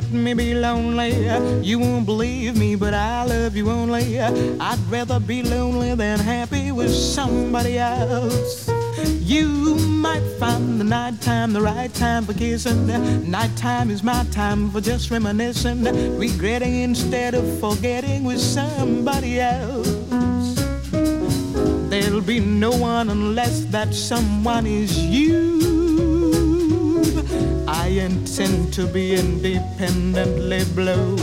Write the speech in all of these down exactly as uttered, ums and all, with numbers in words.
let me be lonely. You won't believe me, but I love you only. I'd rather be lonely than happy with somebody else. You might find the nighttime the right time for kissing. Nighttime is my time for just reminiscing, regretting instead of forgetting with somebody else. There'll be no one unless that someone is you. I intend to be independently blue.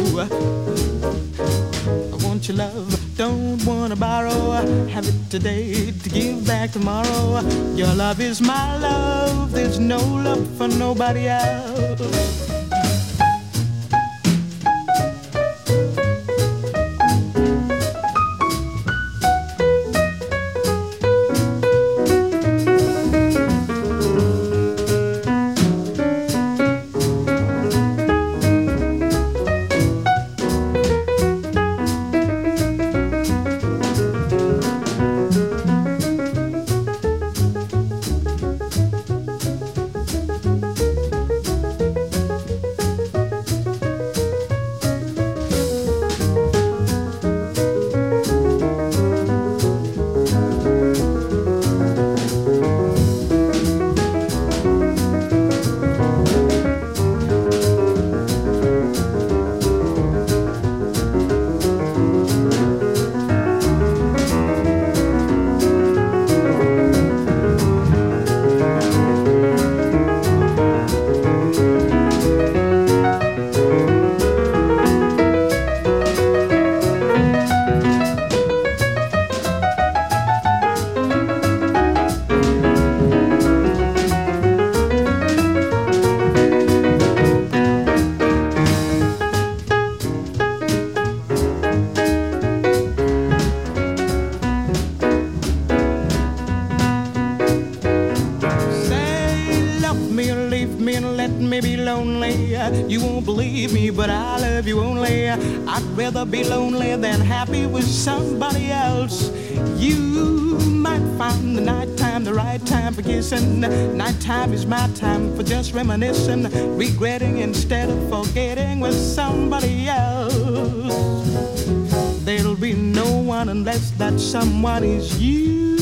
I want your love, don't wanna borrow. Have it today to give back tomorrow. Your love is my love, there's no love for nobody else. You won't believe me, but I love you only. I'd rather be lonely than happy with somebody else. You might find the nighttime the right time for kissing. Nighttime is my time for just reminiscing, regretting instead of forgetting with somebody else. There'll be no one unless that someone is you.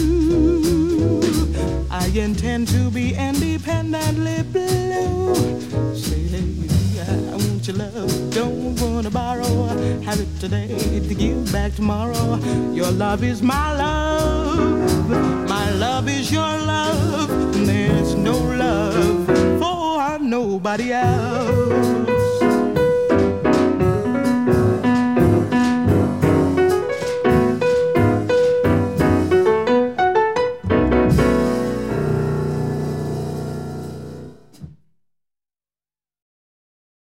I intend to be independently blue. Say, I want your love, don't wanna borrow. Have it today to give back tomorrow. Your love is my love, my love is your love. There's no love for nobody else.